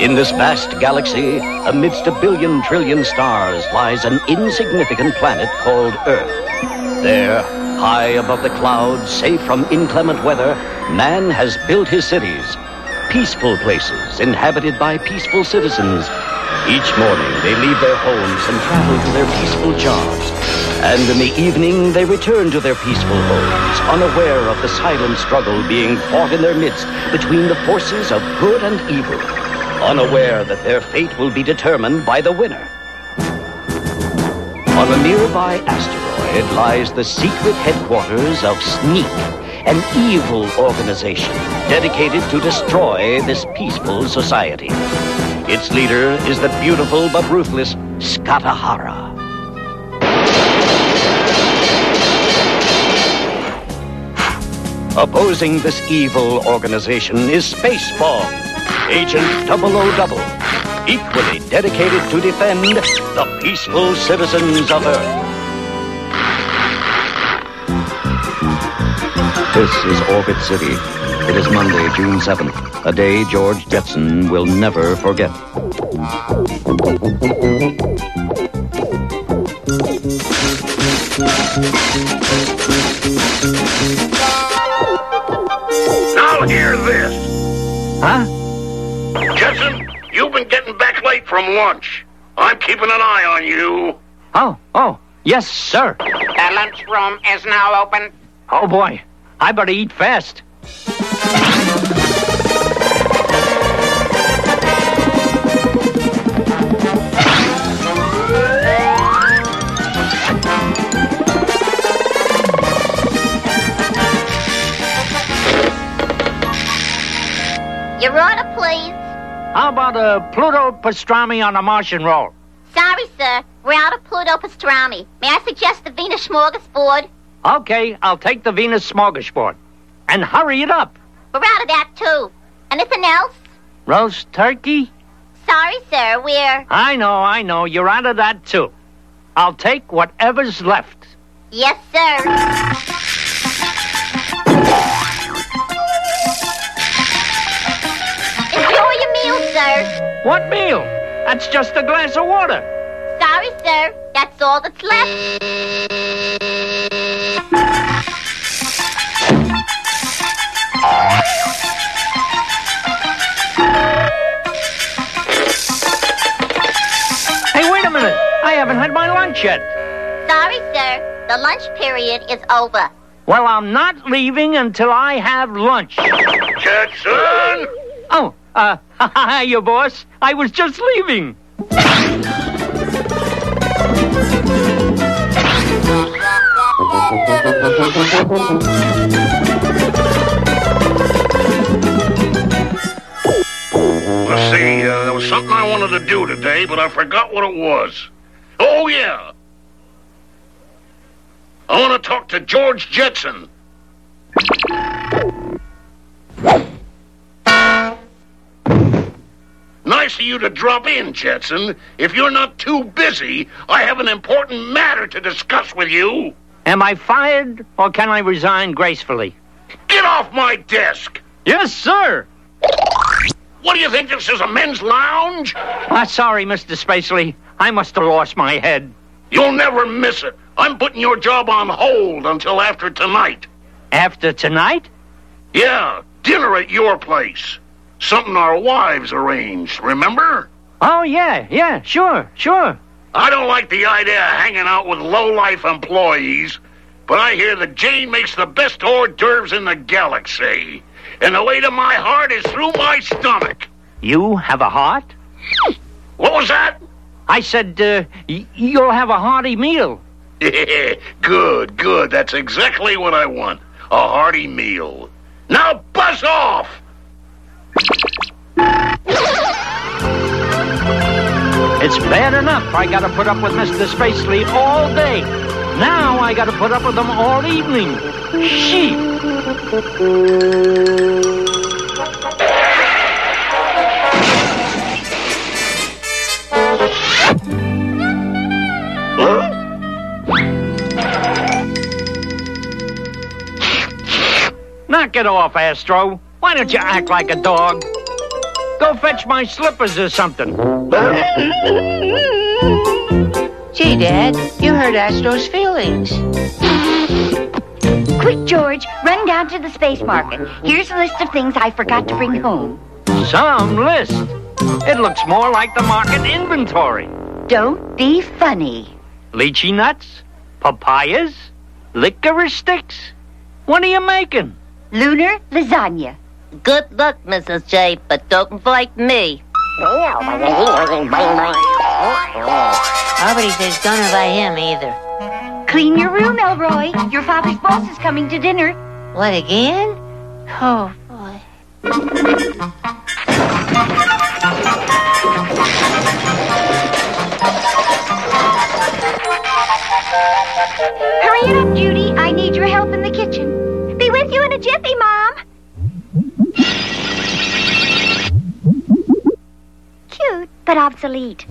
In this vast galaxy, amidst 1 billion trillion stars, lies an insignificant planet called Earth. There, high above the clouds, safe from inclement weather, man has built his cities. Peaceful places inhabited by peaceful citizens. Each morning, they leave their homes and travel to their peaceful jobs. And in the evening, they return to their peaceful homes, unaware of the silent struggle being fought in their midst between the forces of good and evil, unaware that their fate will be determined by the winner. On a nearby asteroid lies the secret headquarters of Sneak, an evil organization dedicated to destroy this peaceful society. Its leader is the beautiful but ruthless Skatahara. Opposing this evil organization is Spaceball, Agent 000, equally dedicated to defend the peaceful citizens of Earth. This is Orbit City. It is Monday, June 7th, a day George Jetson will never forget. Now hear this. Huh? Jetson, you've been getting back late from lunch. I'm keeping an eye on you. Oh, yes, sir. The lunchroom is now open. Oh, boy. I better eat fast. Your order, please. How about a Pluto pastrami on a Martian roll? Sorry, sir. We're out of Pluto pastrami. May I suggest the Venus smorgasbord? Okay, I'll take the Venus smorgasbord. And hurry it up. We're out of that, too. Anything else? Roast turkey? Sorry, sir. We're... I know. You're out of that, too. I'll take whatever's left. Yes, sir. Enjoy your meal, sir. What meal? That's just a glass of water. Sorry, sir. That's all that's left. Hey, wait a minute. I haven't had my lunch yet. Sorry, sir. The lunch period is over. Well, I'm not leaving until I have lunch. Jetson! Oh, hiya, boss. I was just leaving. Let's see, there was something I wanted to do today, but I forgot what it was. Oh, yeah. I want to talk to George Jetson. Nice of you to drop in, Jetson. If you're not too busy, I have an important matter to discuss with you. Am I fired or can I resign gracefully? Get off my desk! Yes, sir. What do you think this is, a men's lounge? Sorry, Mr. Spacely. I must have lost my head. You'll never miss it. I'm putting your job on hold until after tonight. After tonight? Yeah, dinner at your place. Something our wives arranged, remember? Oh, yeah, sure. I don't like the idea of hanging out with low-life employees, but I hear that Jane makes the best hors d'oeuvres in the galaxy. And the way to my heart is through my stomach. You have a heart? What was that? I said, you'll have a hearty meal. Good. That's exactly what I want. A hearty meal. Now buzz off! It's bad enough I gotta put up with Mr. Spacely all day. Now I gotta put up with him all evening. Sheep. Knock it off, Astro. Why don't you act like a dog? Go fetch my slippers or something. Gee, Dad, you hurt Astro's feelings. Quick, George, run down to the space market. Here's a list of things I forgot to bring home. Some list. It looks more like the market inventory. Don't be funny. Lychee nuts? Papayas? Licorice sticks? What are you making? Lunar lasagna. Good luck, Mrs. J, but don't invite me. Nobody says don't invite him either. Clean your room, Elroy. Your father's boss is coming to dinner. What, again? Oh, boy. Hurry it up, Judy. I need your help in the kitchen. Be with you in a jiffy, Mom. Cute, but obsolete.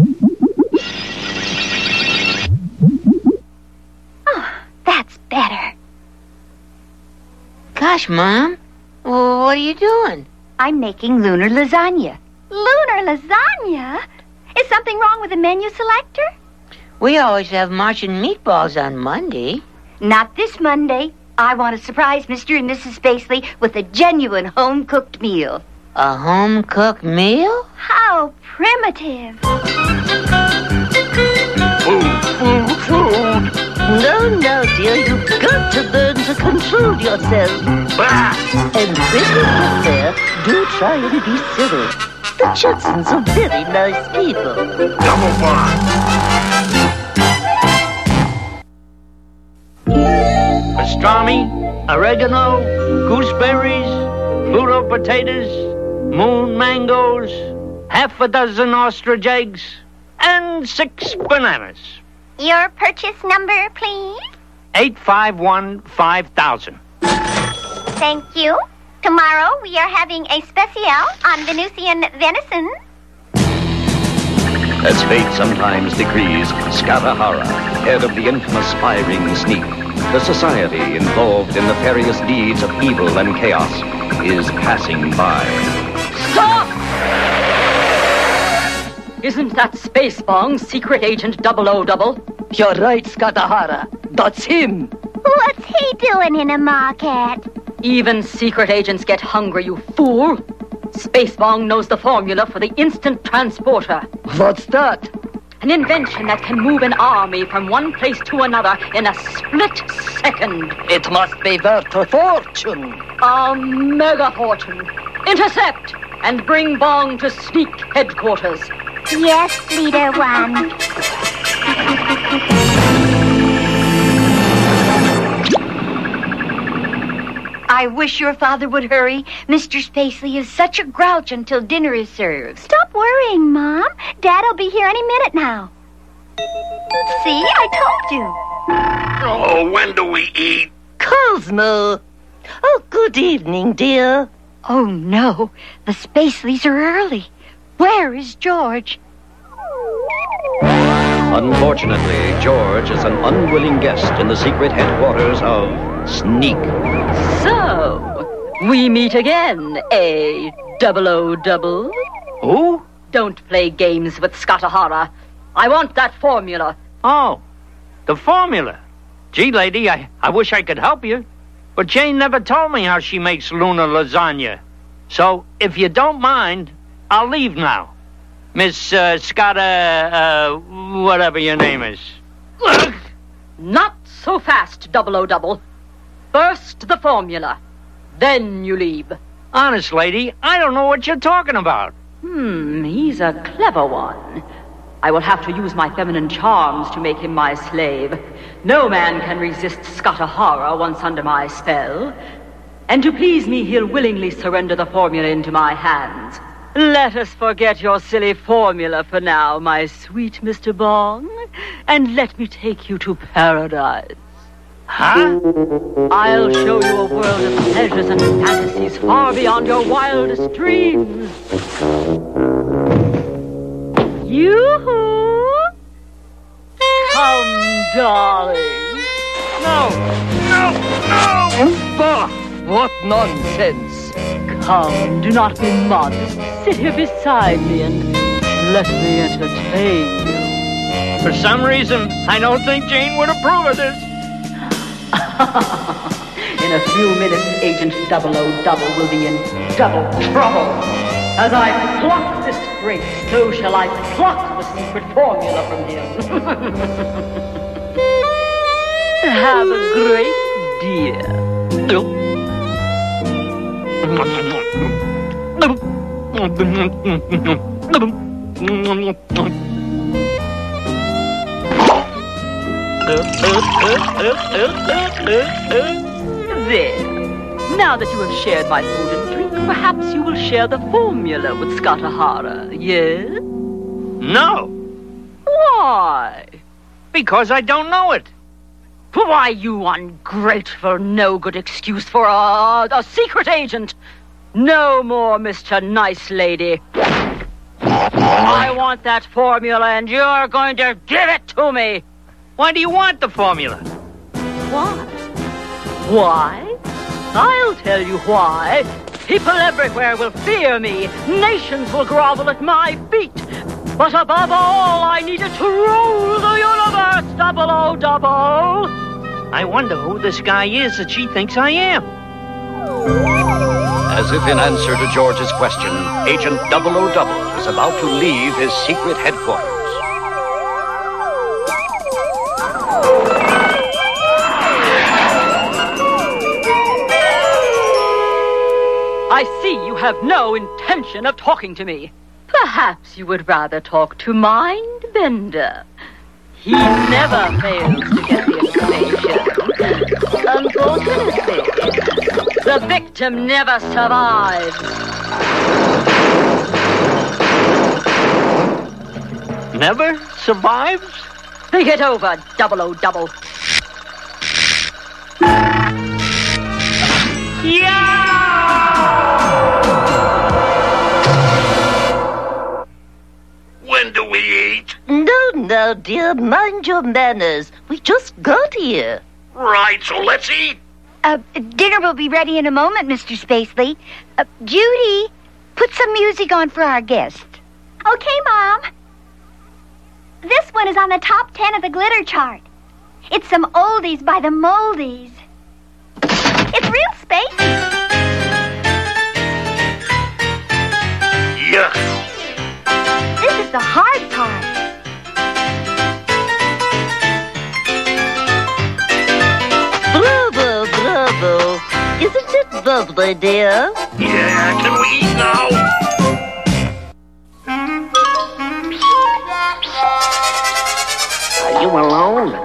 Oh, that's better. Gosh, Mom. Well, what are you doing? I'm making lunar lasagna. Lunar lasagna? Is something wrong with the menu selector? We always have Martian meatballs on Monday. Not this Monday. I want to surprise Mr. and Mrs. Spacely with a genuine home-cooked meal. A home-cooked meal? How primitive. Food. No, dear, you've got to learn to control yourself. Bah! And when you get there, do try and be silly. The Judsons are very nice people. Double bar. Pastrami, oregano, gooseberries, Pluto potatoes, moon mangoes, half a dozen ostrich eggs, and 6 bananas. Your purchase number, please? 851-5000. Thank you. Tomorrow we are having a special on Venusian venison. As fate sometimes decrees, Skatahara, head of the infamous spy-ring Sneak, the society involved in nefarious deeds of evil and chaos, is passing by. Stop! Isn't that Space Bong's secret agent 000? You're right, Skatahara. That's him. What's he doing in a market? Even secret agents get hungry, you fool. Space Bong knows the formula for the instant transporter. What's that? An invention that can move an army from one place to another in a split second. It must be worth a fortune. A mega fortune. Intercept and bring Bong to Sneak headquarters. Yes, Leader One. I wish your father would hurry. Mr. Spacely is such a grouch until dinner is served. Stop worrying, Mom. Dad'll be here any minute now. See, I told you. Oh, when do we eat? Cosmo. Oh, good evening, dear. Oh, no. The Spaceleys are early. Where is George? Unfortunately, George is an unwilling guest in the secret headquarters of Sneak. So, we meet again, eh, 000? Who? Don't play games with Skatahara. I want that formula. Oh, the formula. Gee, lady, I wish I could help you. But Jane never told me how she makes lunar lasagna. So, if you don't mind, I'll leave now. Miss whatever your name is. Not so fast, 000. First the formula, then you leave. Honest, lady, I don't know what you're talking about. He's a clever one. I will have to use my feminine charms to make him my slave. No man can resist Skatahara once under my spell. And to please me, he'll willingly surrender the formula into my hands. Let us forget your silly formula for now, my sweet Mr. Bong, and let me take you to paradise. Huh? I'll show you a world of pleasures and fantasies far beyond your wildest dreams. Yoo-hoo! Come, darling. No! Bah, what nonsense. Come, do not be modest. Sit here beside me and let me entertain you. For some reason, I don't think Jane would approve of this. In a few minutes, Agent 000 will be in double trouble. As I pluck this grape, so shall I pluck the secret formula from him. Have a great dear. There. Now that you have shared my food and drink, perhaps you will share the formula with Scott O'Hara, yes? No, Why? because I don't know it. Why, you ungrateful, no-good excuse for a secret agent. No more, Mr. Nice Lady. I want that formula, and you're going to give it to me. Why do you want the formula? Why? Why? I'll tell you why. People everywhere will fear me. Nations will grovel at my feet. But above all, I needed to rule the universe, 000. I wonder who this guy is that she thinks I am. As if in answer to George's question, Agent 000 is about to leave his secret headquarters. I see you have no intention of talking to me. Perhaps you would rather talk to Mindbender. He never fails to get the information. Unfortunately, the victim never survives. Never survives? Think it over, 000. When do we eat? No, dear. Mind your manners. We just got here. Right, so let's eat. Dinner will be ready in a moment, Mr. Spacely. Judy, put some music on for our guest. Okay, Mom. This one is on the top 10 of the glitter chart. It's some oldies by the Moldies. It's real spacey. Yuck. This is the hard part. Bravo. Isn't it lovely, dear? Yeah, can we eat now? Are you alone?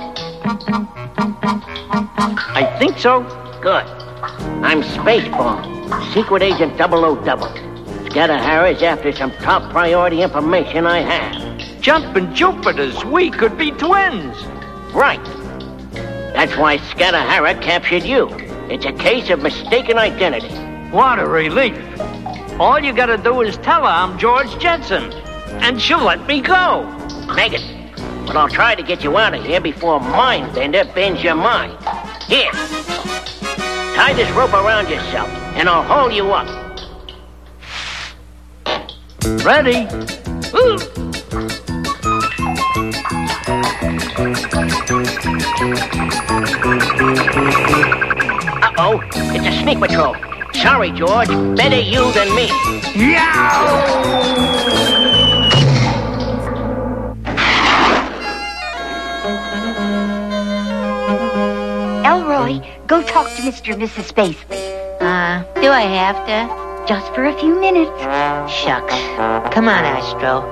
I think so. Good. I'm Spaceball, Secret Agent 000. Scott O'Hara's after some top priority information I have. Jumping Jupiters, we could be twins. Right. That's why Scott O'Hara captured you. It's a case of mistaken identity. What a relief. All you gotta do is tell her I'm George Jetson, and she'll let me go. Megan, but I'll try to get you out of here before Mindbender bends your mind. Here. Tie this rope around yourself, and I'll hold you up. Ready? Ooh. Uh-oh, it's a sneak patrol. Sorry, George. Better you than me. Elroy, go talk to Mr. and Mrs. Spacely. Do I have to? Just for a few minutes. Shucks. Come on, Astro.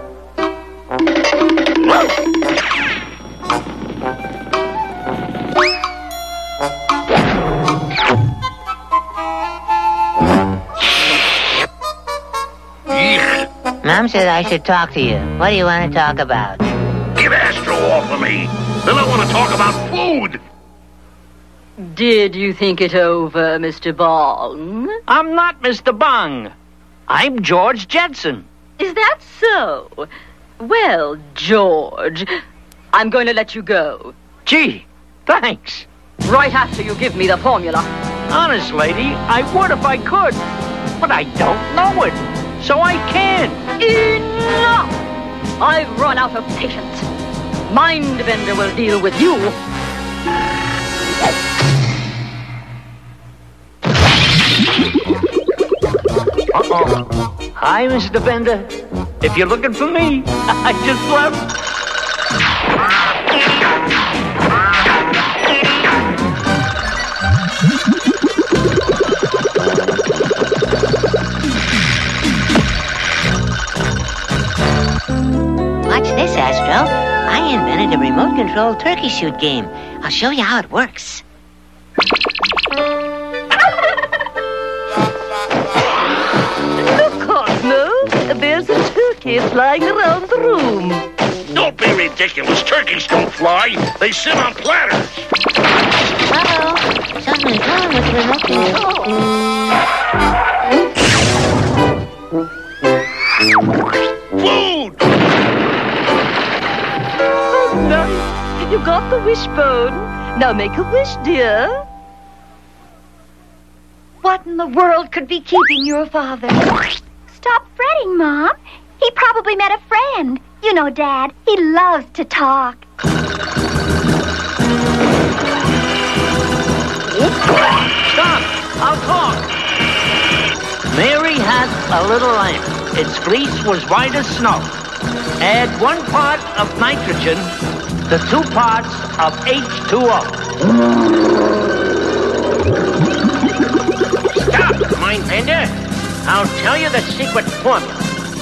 Mom said I should talk to you. What do you want to talk about? Get Astro off of me. Then I want to talk about food. Did you think it over, Mr. Bong? I'm not Mr. Bung. I'm George Jetson. Is that so? Well, George, I'm going to let you go. Gee, thanks. Right after you give me the formula. Honest, lady, I would if I could. But I don't know it, so I can't. Enough! I've run out of patience. Mindbender will deal with you. Uh-oh. Hi, Mr. Bender. If you're looking for me, I just left. Watch this, Astro. I invented a remote-controlled turkey shoot game. I'll show you how it works. Look, Cosmo. There's a turkey flying around the room. Don't be ridiculous. Turkeys don't fly. They sit on platters. Uh-oh. Something's wrong with the remote control. Food! Oh, nice. You got the wishbone. Now make a wish, dear. What in the world could be keeping your father? Stop fretting, Mom. He probably met a friend. You know, Dad, he loves to talk. Stop! I'll talk. Mary had a little lamp. Its fleece was white as snow. Add 1 part of nitrogen to 2 parts of H2O. Stop, Mindbender. I'll tell you the secret formula.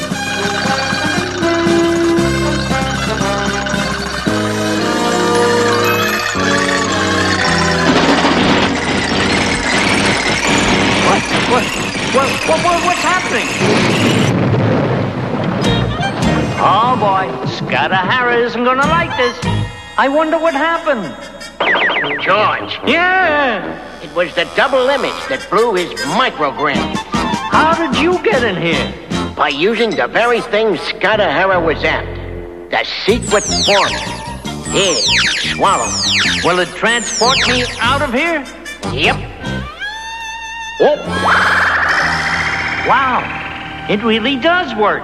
What's happening? Oh, boy. Scott O'Hara isn't going to like this. I wonder what happened. George, Yeah. it was the double image that blew his microgram. How did you get in here? By using the very thing Scott O'Hara was after. The secret formula. Here, swallow. Will it transport me out of here? Yep. Oh, Wow. It really does work.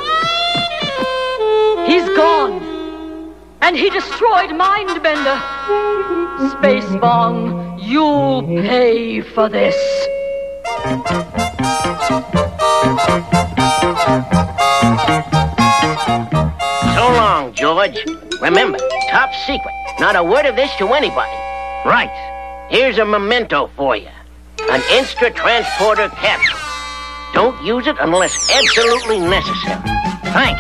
He's gone. And he destroyed Mindbender. Space Bong, you'll pay for this. so long, George. Remember, top secret. Not a word of this to anybody. Right. Here's a memento for you. An Instra Transporter capsule. Don't use it unless absolutely necessary. Thanks.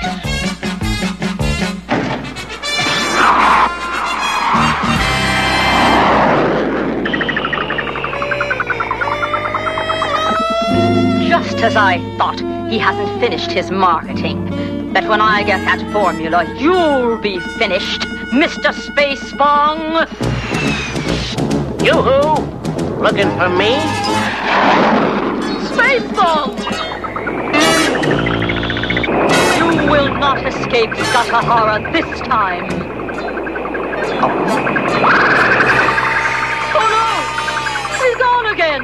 Just as I thought, he hasn't finished his marketing. But when I get that formula, you'll be finished, Mr. Space Bong. Yoo-hoo! Looking for me? Space Bong! You will not escape Scott O'Hara this time. Oh no! He's gone again!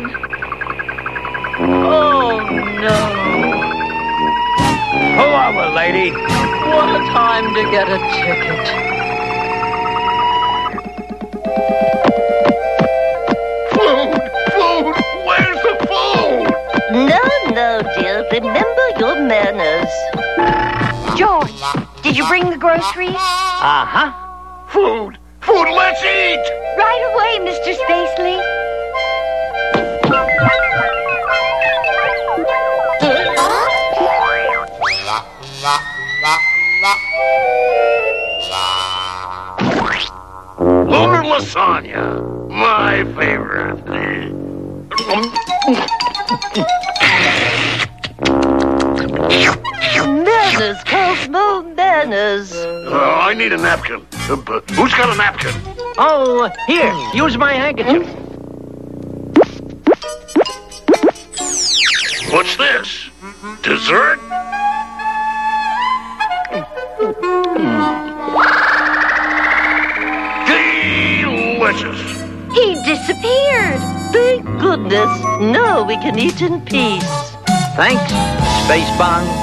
Oh no! Pull over, lady. What a time to get a ticket. Food! Food! Where's the food? No, dear. Remember your manners. George, did you bring the groceries? Uh-huh. Food! Food! Let's eat! Right away, Mr. Spacely. Lunar lasagna. My favorite. Manners, Cosmo, manners. I need a napkin. Who's got a napkin? Oh, here. Use my handkerchief. What's this? Dessert? Delicious. He disappeared. Thank goodness. Now we can eat in peace. Thanks, Space Bong.